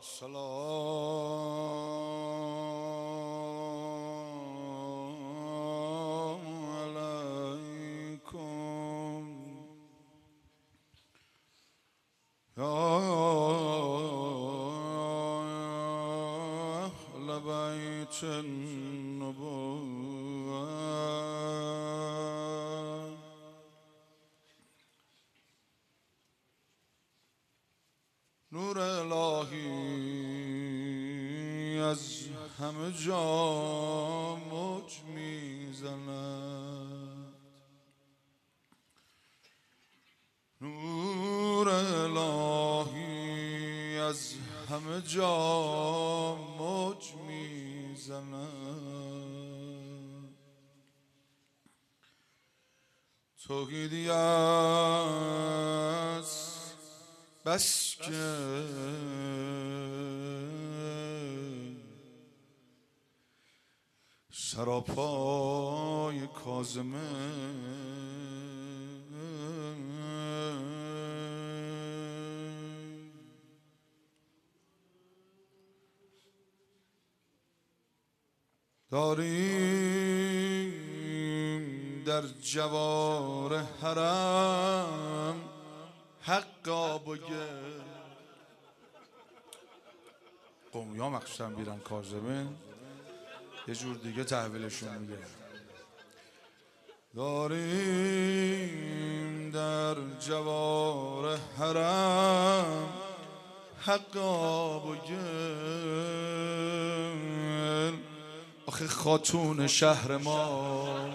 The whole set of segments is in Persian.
السلام عليكم يا أهل بيت النبوة نور الهی از همه جا موج میزند. نور الهی از همه جا موج میزند. توحیدی است بس که سراپای کاظمه داریم در جوار حرم حقا بگه قومیا مخصوصا بیرن کاظمه یه جور دیگه تحویلشون میگه. داریم در جوار حرم حقا بگل. آخه خاتون شهر ما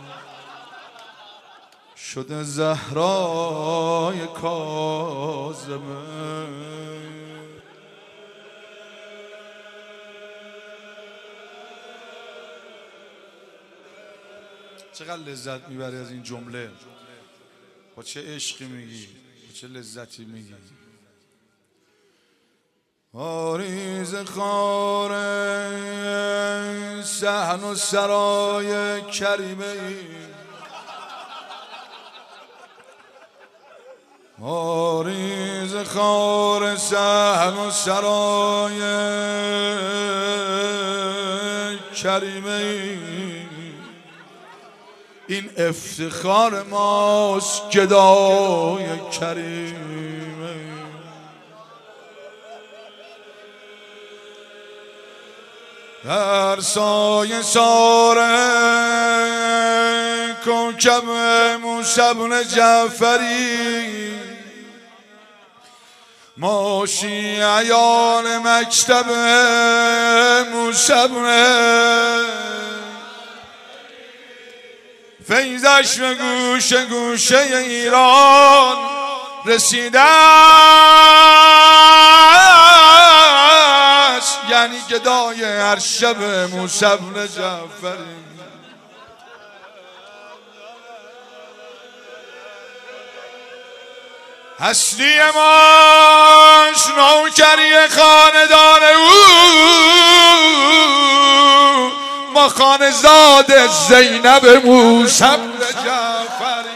شده زهرای کاظمه. چقدر لذت میبری از این جمله؟ با چه عشقی میگی، با چه لذتی میگی. آریز خار صحن و سرای کریمه ای، آریز خار صحن و سرای کریمه ای. این افتخار ماست گدای کریمه. در سایه ساره کوکب موسی بن جعفری، ما شیعیان مکتب موسی بن فیضش به گوشه گوشه ایران رسیده است. یعنی گدای هر شب موسی بن جعفری. هستی ماش نوکری خاندان او، ما خانزاد زینب موسی بن جعفری.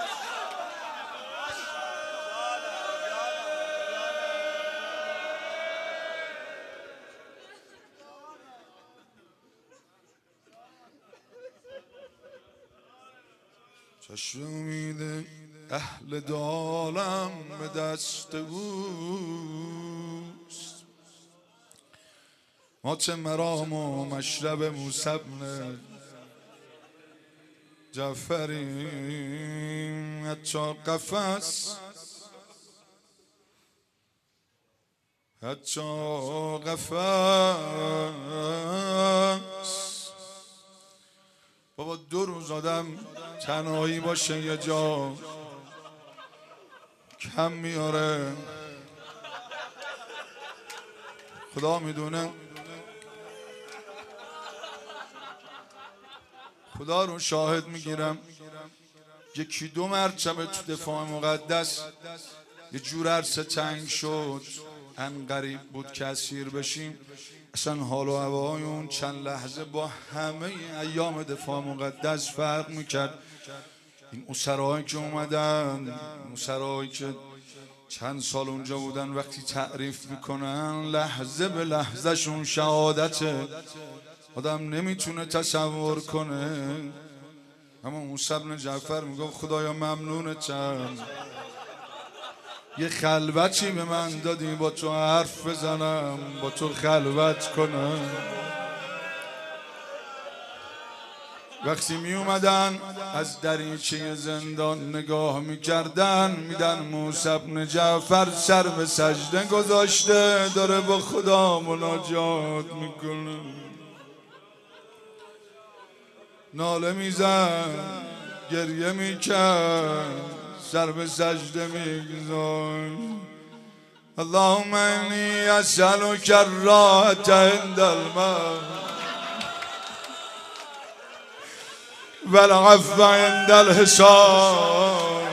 چشم امید اهل دالم به دست اوست، ما چه مرام و مشرب موسی بن جعفری. حتی قفس بابا 2 روز آدم تنهایی باشه یه جا کم میاره. خدا میدونه، خدا رو شاهد میگیرم 1-2 مرتبه تو دفاع مقدس یه جور عرصه تنگ شد، انقریب بود که اسیر بشیم. اصلا حال و هوای اون چند لحظه با همه ایام دفاع مقدس فرق میکرد. این اسرایی که اومدن، اسرایی که چند سال اونجا بودن وقتی تعریف میکنن لحظه به لحظه شون شهادته، آدم نمیتونه تصور کنه. اما موسی بن جعفر میگفت خدایا ممنونتم، یه خلوتی به من دادی با تو حرف بزنم، با تو خلوت کنم. وقتی می اومدن از دریچه زندان نگاه میکردن میدن موسی بن جعفر سر به سجده گذاشته داره با خدا مناجات میکنه، ناله میزن، گریه میکرد، سر به سجده میگذاشت. اللهم انی اسألک الراحة عند الموت والعفو عند الحساب.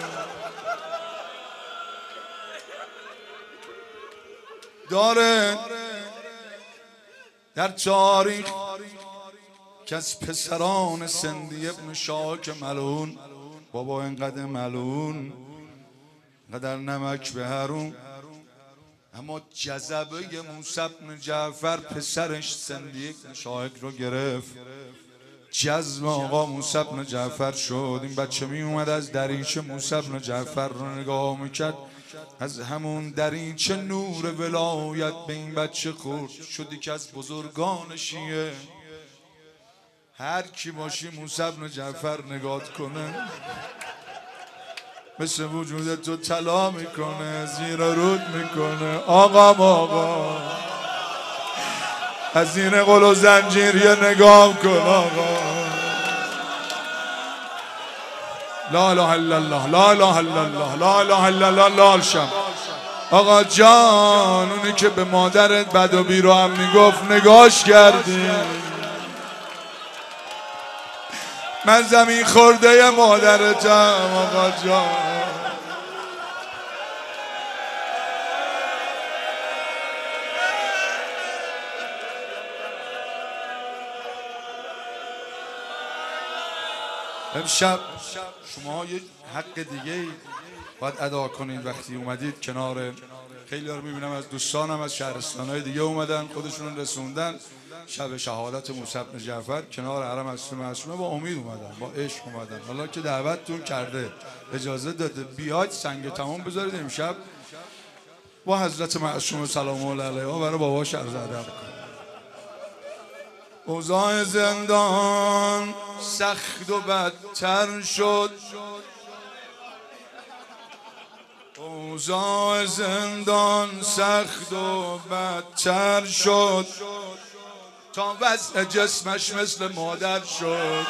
داره در تاریخ که از پسران سندی ابن شاک ملعون، بابا اینقدر ملعون، اینقدر نمک به حروم، اما جذبه موسی بن جعفر پسرش سندی ابن شاک رو گرفت. جذب آقا موسی بن جعفر شد. این بچه می اومد از دریچه موسی بن جعفر رو نگاه میکرد، از همون دریچه نور ولایت به این بچه خورد. شدی که از بزرگان شیعه هر کی باشی موسی بن جعفر نگات کنه مثل وجود تو طلا میکنه، زیر رود میکنه. آقا از این قل و زنجیر یه نگاه کن آقا. لا اله الا الله، لا اله الا الله، لا اله الا الله. لال شم آقا جان، اونی که به مادرت بد و بیرو هم میگفت نگاش کردی. من زمین خورده مادرتم آقا جان. امشب شما یه حق دیگه باید ادا کنید. وقتی اومدید کنار، خیلی ها رو میبینم از دوستانم از شهرستانهای دیگه اومدن، خودشون رسوندن شب شهادت موسی بن جعفر کنار حرم حضرت معصومه. با امید اومدن، با عشق اومدن. حالا که دعوتتون کرده، اجازه داده بیاید سنگ تمام بذارید امشب با حضرت معصومه سلام الله علیها برای باباش عرض ادب کنید. اوضاع زندان سخت و بدتر شد، اوضاع زندان سخت و بدتر شد، تا وضع جسمش مثل مادر شد،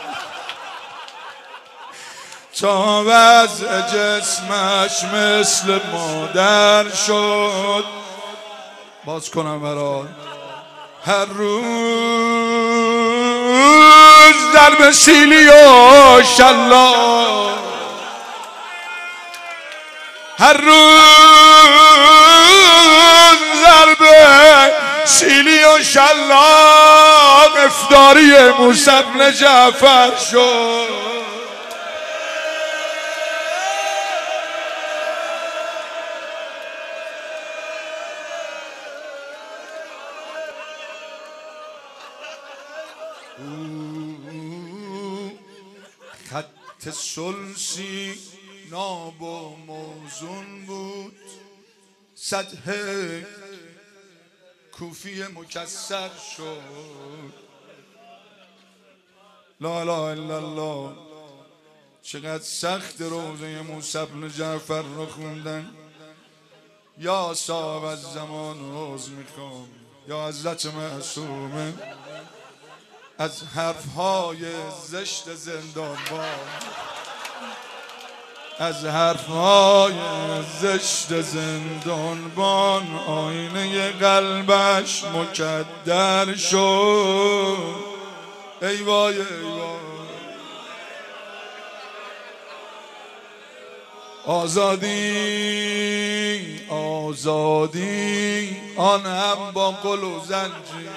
تا وضع جسمش مثل مادر شد. باز کنم برات. هر روز ضرب سیلی و شلاق، هر روز ضرب سیلی و شلاق افطاری موسی بن جعفر شد. خط سلسی ناب و موزون بود، سطح کوفی مکسر شد. لا اله الا الله. چقدر سخت روزه موسی بن جعفر رو خوندن. یا صاحب از زمان روز میخوام، یا حضرت معصومه، از حرفهای زشت زندانبان، از حرفهای زشت زندانبان آینه قلبش مکدر شد. ای وای ای وای. آزادی آزادی آن هم با قل و زنجیر،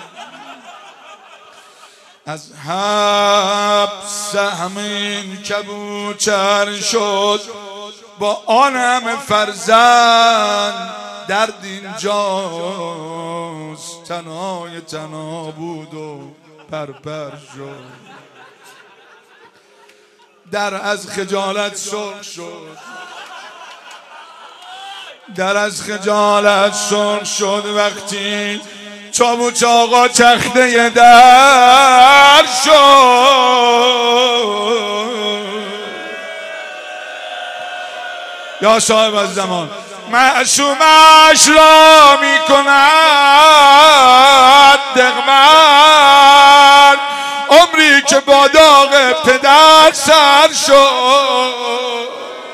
از حبس همین کبوتر شد. با آن همه فرزند درد اینجاست، تنهای تنها بود و پرپر شد. در از خجالت سرخ شد، در از خجالت سرخ شد وقتی چابوچ آقا تخته در شد. یا صاحب از زمان معصومش را می کند دغمن، عمری که با داغ پدر سر شد.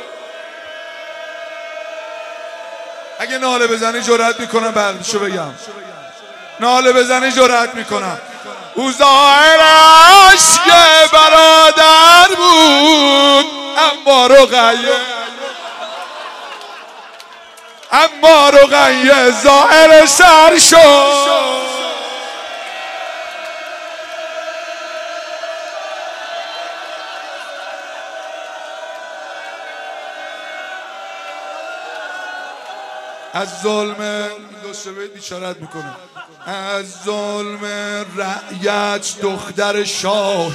اگه ناله بزنی جرأت میکنم بعدشو بگم، ناله بزنی جرأت میکنم. او ظاهرش که برادر بود اما رقیه ظاهر سر شد. از ظلم دو سه بیت اشارت میکنه، از ظلم رعیت دختر شاهی،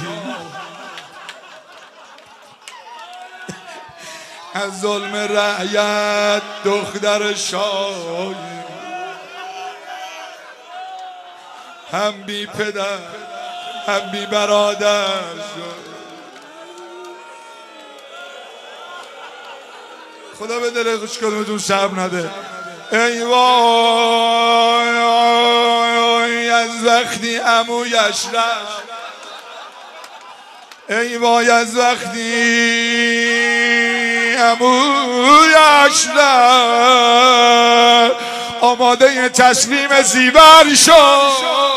از ظلم رعیت دختر شاهی، هم بی پدر هم بی برادر شد. خدا به دل خوش کدومتون صبر نده. ای وای از وقتی عمویش رفت، ای وای از وقتی عمویش رفت، آماده تسلیم زیور شد.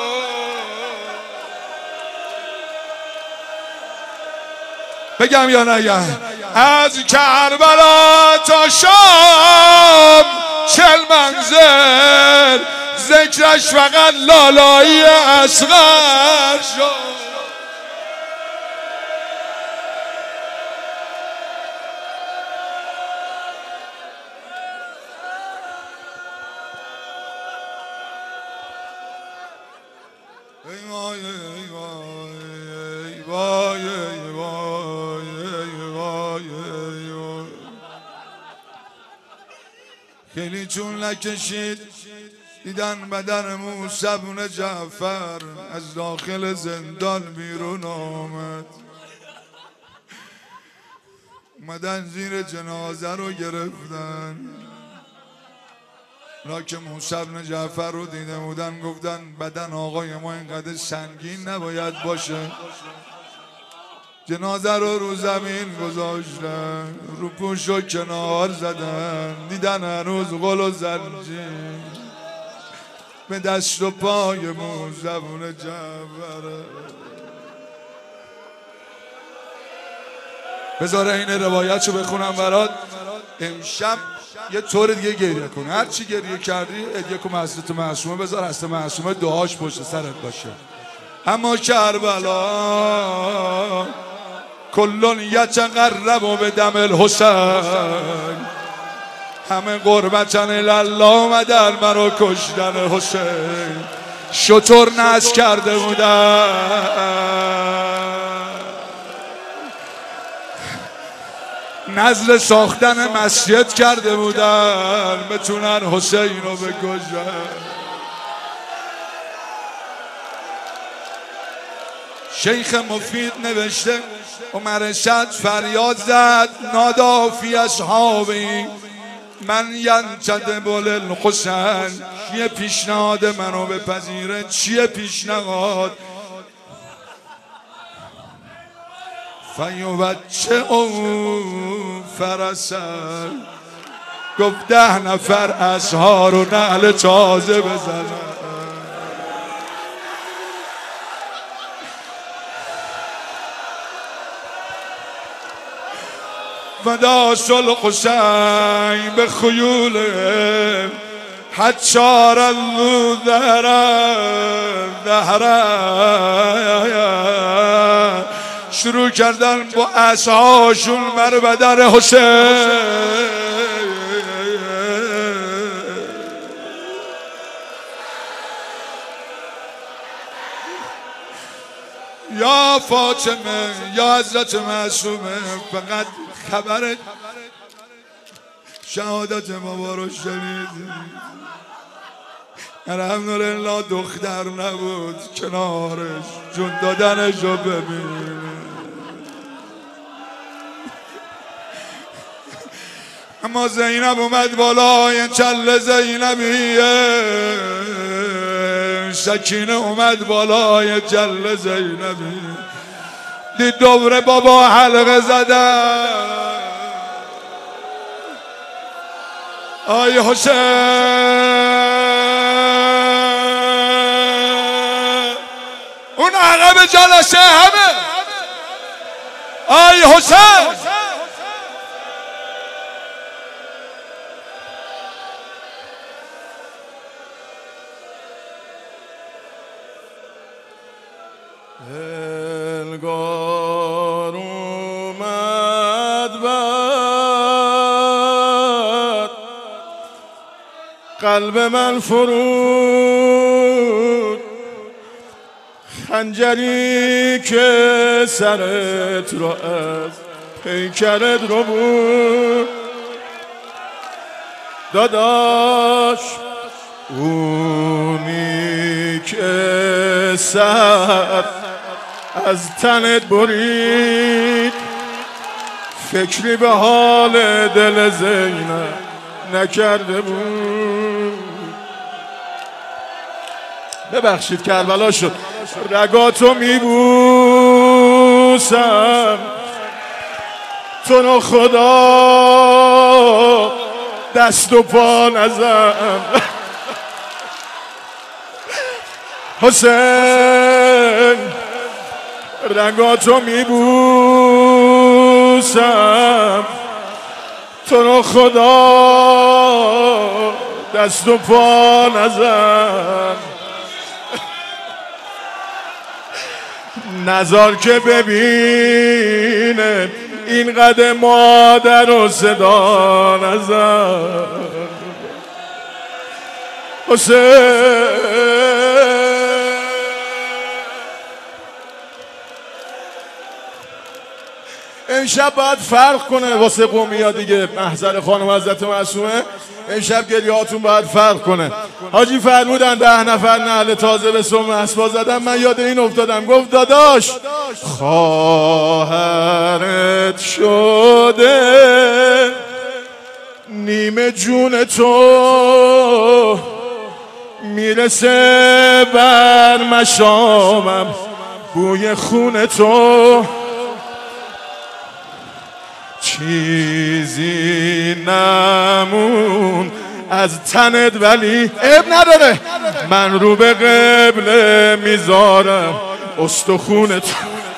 بگم یا نگم؟ از کربلا تا شام 40 منزل، ذکرش فقط لالایی اصغر شد. خیلی چون نکشید دیدن بدن موسی بن جعفر از داخل زندان بیرون آمد، اومدن زیر جنازه رو گرفتن. را که موسی بن جعفر رو دیده بودن گفتن بدن آقای ما اینقدر سنگین نباید باشه. جنازه رو زمین گذاشتن، رو پوش و کنار زدن، دیدن هنوز غل و زنجیر به دست و پای موسی بن جعفر. بذار این روایتشو بخونم برات. امشب یه طور دیگه گریه کن، هر چی گریه کردی ادیه کن حضرت معصومه، بذار حضرت معصومه دعاش پشت سرت باشه. اما کربلا کلون یتقرب به دم الحسین، همه قربتن الله اومدن منو کشتن حسین. شطور نصب کرده بودن، نزل ساختن مسجد کرده بودن بتونن حسین رو بکشن. شیخ مفید نوشته عمر سعد فریاد زد نادا فی اصحابی من ینتدب للحسین. چیه پیشنهاد منو بپذیره؟ چیه پیشنهاد؟ فیوچه او فرسن، گفت 10 نفر اصحار و نعل تازه بزنن. وداس الحسین به خیوله حجار اللو ظهره شروع کردن با عصاهاشون بر بدن حسین. یا فاطمه یا حضرت معصومه، فقط خبر شهادت بابا رو شنید. الحمدلله دختر نبود کنارش، جون دادنش رو ببین. اما زینب اومد بالا، این چل زینبیه. سکینه اومد بالا، یه جل زینبی. دید دوره بابا حلقه زدن. آی حسین، اون عقب جلسه همه. آی حسین، دلگار اومد بر قلب من فرود، خنجری که سرت رو از پیکرت رو بود. داداش اونی که سر از تنت برید، فکری به حال دل زینب نکرده بود. ببخشید کربلا شد. رگاتو میبوسم، تو رو خدا دست و پا نزن. حسین رگاتو میبوسم، تو رو خدا دست و پا نزن. نزار که ببینه اینقدر مادر و صدا نزن. حسین امشب باید فرق کنه واسه قومیا دیگه. محضر خانم حضرت معصومه امشب گریهاتون باید فرق کنه. حاجی فرمودن 10 نفر نعل تازه به سم اسبا زدن. من یاد این افتادم، گفت داداش خواهرت شده نیمه جون تو، میرسه بر مشامم بوی خون تو. چیزی نمون از تنت ولی عیب نداره، من رو به قبله میذارم استخونت.